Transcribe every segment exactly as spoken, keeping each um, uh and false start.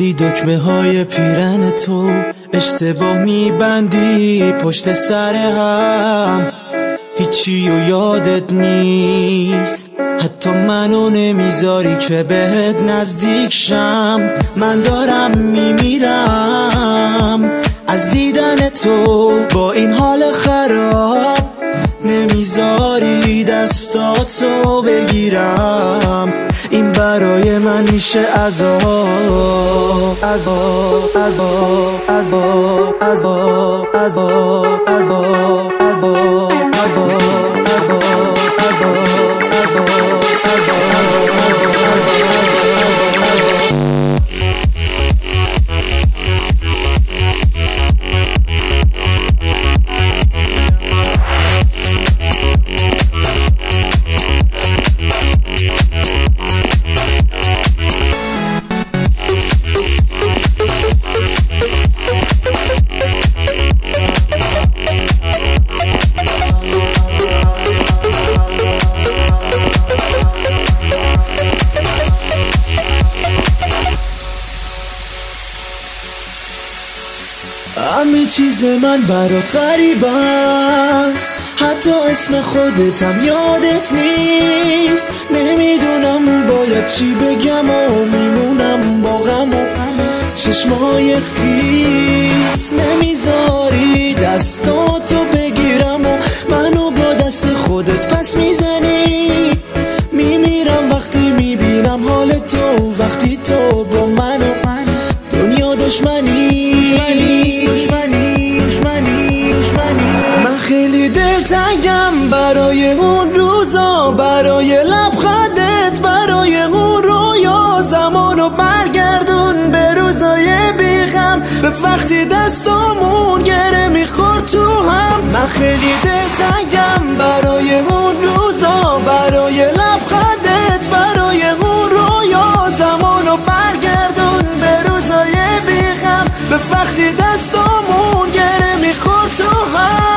وقتی دکمه های پیرن تو اشتباه میبندی پشت سر هم، هیچی و یادت نیست، حتی منو نمیذاری که بهت نزدیک شم. من دارم میمیرم از دیدن تو، با این حال خراب نمیذاری دستاتو بگیرم. این برای من میشه عذاب عذاب عذاب عذاب عذاب عذاب عذاب عذاب همه چیز من برات غریب است، حتی اسم خودتم یادت نیست. نمیدونم باید چی بگم و میمونم با غم و چشمای خیس. نمیذاری دستاتو بگیرم و منو با دست خودت پس میزنی. میمیرم وقتی میبینم حال تو، وقتی تو با منو دنیا دشمنی. خیلی دلتنگم برای اون روزا، برای لبخندت، برای اون رویا. زمانو برگردون به روزای بیغم، به وقتی دستامون گره میخورد تو هم. من خیلی دلتنگم برای اون روزا، برای لبخندت، برای اون رویا. زمانو برگردون به روزای بیغم، به وقتی دستامون گره میخورد تو هم.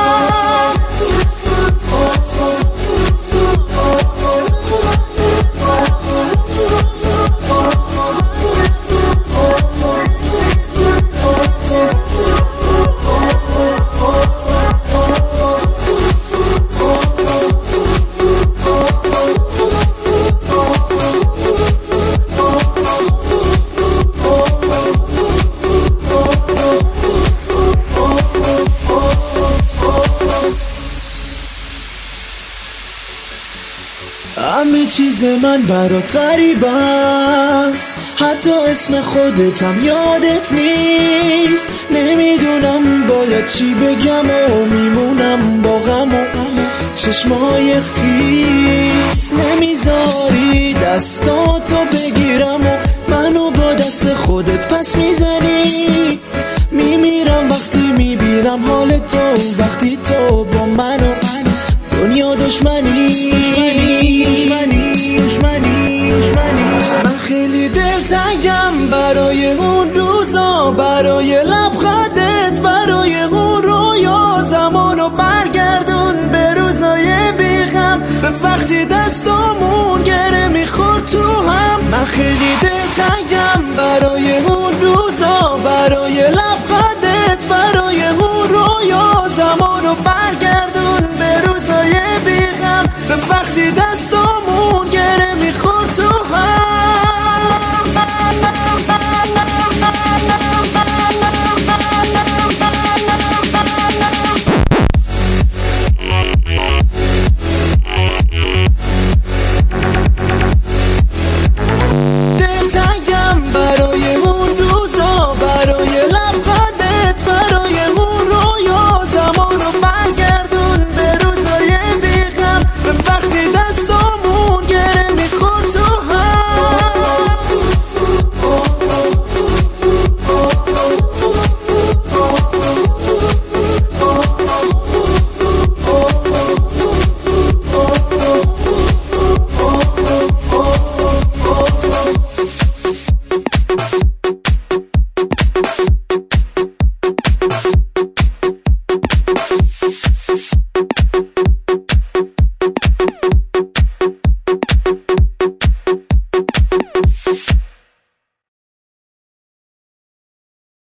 همه چیز من برات غریب است، حتی اسم خودتم یادت نیست. نمیدونم باید چی بگم و میمونم با غم و چشمای خیس. نمیذاری دستاتو بگیرم و منو با دست خودت پس میزنی. میمیرم وقتی میبینم حال تو، وقتی تو با منو دنیا دشمنی. من خیلی دلتنگم برای اون روزا، برای لبخندت، برای اون رویا. زمانو برگردون به روزای بیغم، به وقتی دستامون گره میخورد تو هم. من خیلی دلتنگم برای اون روزا، برای لبخندت، برای اون رویا. زمانو برگردون به روزای بیغم، به وقتی دستامون گره میخورد تو هم. دلتنگم برای اون روزا، برای لبخندت، برای اون رویا. زمانو برگردون به روزای بیغم، به وقتی دستامون گره میخورد تو هم.